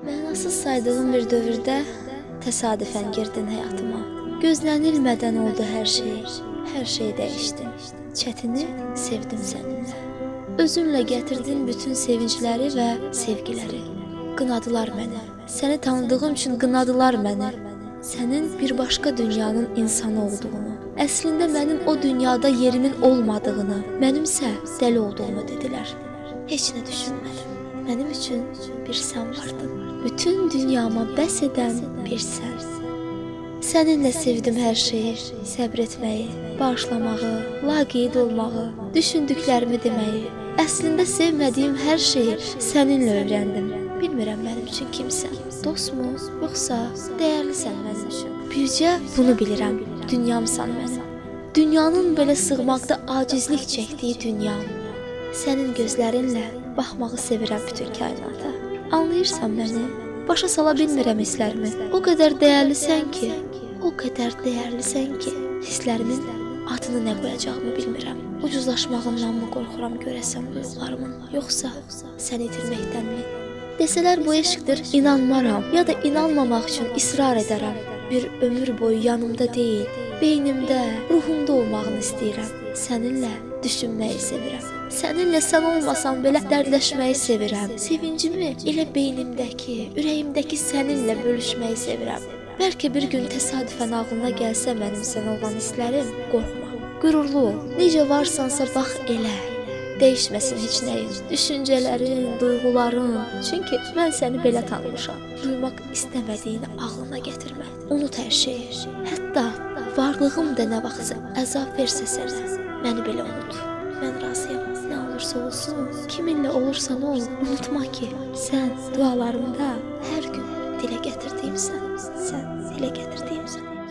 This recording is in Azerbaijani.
Mənasız saydığım bir dövrdə təsadüfən girdin həyatıma. Gözlənilmədən oldu hər şey dəyişdi. Çətini sevdim səninlə. Özünlə gətirdin bütün sevincləri və sevgiləri. Qınadılar məni. Səni tanıdığım üçün qınadılar məni. Sənin bir başqa dünyanın insanı olduğunu, əslində mənim o dünyada yerimin olmadığını, mənimsə dəli olduğumu dedilər. Heç nə düşünmədim. Mənim üçün bir sən vardın. Bütün dünyama bəs edən bir sən. Səninlə sevdim hər şeyi, səbr etməyi, bağışlamağı, laqeyd olmağı, düşündüklərimi deməyi. Əslində sevmədiyim hər şeyi səninlə öyrəndim. Bilmirəm mənim üçün kimsən, dostmu, yoxsa dəyərlisən mənim üçün. Bircə bunu bilirəm, dünyamsan mənim. Dünyanın belə sığmaqda acizlik çəkdiyi dünyam. Sənin gözlərinlə baxmağı sevirəm bütün kainata. Anlayırsan məni? Başa sala bilmirəm hisslərimi. O qədər dəyərlisən ki, hisslərimin adını nə qoyacağımı bilmirəm. Ucuzlaşmağından mı qorxuram görəsən duyğularımın, yoxsa səni itirməkdənmi? Desələr bu eşqdir, inanmaram ya da inanmamaq üçün israr edərəm. Bir ömür boyu yanımda deyil, beynimdə, ruhumda olmağını istəyirəm. Səninlə düşünməyi sevirəm. Səninlə sən olmasan belə dərdləşməyi sevirəm. Sevincimi elə beynimdəki, ürəyimdəki səninlə bölüşməyi sevirəm. Bəlkə bir gün təsadüfən ağlına gəlsə mənim sənə olan hisslərim, qorxma. Qürurlu ol, necə varsansa bax elə. Dəyişməsin heç nəyin, düşüncələrin, duyğuların. Çünki mən səni belə tanımışam. Duymaq istəmədiyini ağlına gətirmə. Unut hər şeyi. Hətta varlığım da nə vaxtsa əzab versə sənə, məni belə unut. Mən razıyam. Nə olursa olsun, kiminlə olursan ol, unutma ki, sən dualarımda hər gün dilə gətirdiyimsən. Sən dilə gətirdiyimsən.